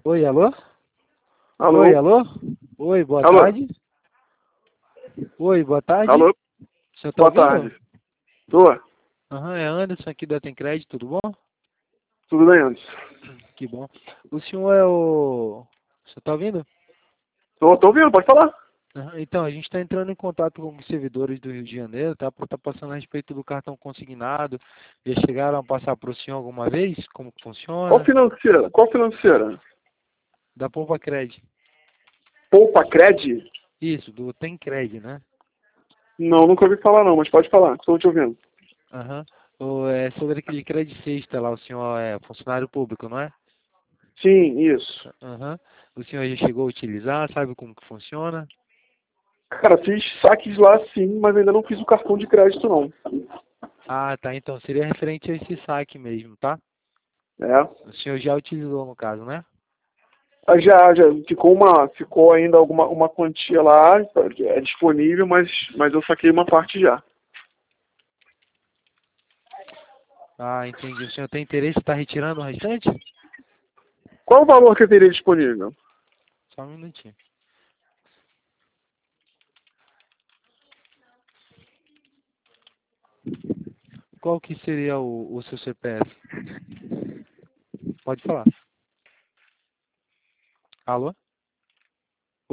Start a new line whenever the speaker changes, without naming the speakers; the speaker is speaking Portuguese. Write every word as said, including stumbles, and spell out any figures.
Oi, alô?
Alô?
Oi, alô? Oi, boa
Alô?
tarde. Oi, boa tarde.
Alô?
O senhor tá
Boa
ouvindo?
tarde. Tô?
Aham, é Anderson aqui da Tem Crédito, tudo bom?
Tudo bem, Anderson?
Que bom. O senhor é o... O senhor tá ouvindo?
Tô, tô ouvindo, pode falar.
Aham, então, a gente está entrando em contato com os servidores do Rio de Janeiro, tá? Para estar passando a respeito do cartão consignado. Já chegaram a passar para o senhor alguma vez? Como que
Qual
funciona?
financeira? Qual financeira?
Da Poupa Cred.
Poupa Cred?
Isso, do Tem Cred, né?
Não, nunca ouvi falar não, mas pode falar, estou te ouvindo.
Aham. O, é sobre aquele Cred Sexta lá, o senhor é funcionário público, não é?
Sim, isso.
Aham. O senhor já chegou a utilizar, sabe como que funciona?
Cara, fiz saques lá sim, mas ainda não fiz o cartão de crédito não.
Ah, tá. Então seria referente a esse saque mesmo, tá?
É.
O senhor já utilizou no caso, né?
Ah, Já, já ficou uma, ficou ainda alguma uma quantia lá, é disponível, mas, mas eu saquei uma parte já.
Ah, entendi. O senhor tem interesse em estar retirando o restante?
Qual o valor que eu teria disponível?
Só um minutinho. Qual que seria o, o seu C P F? Pode falar. Alô?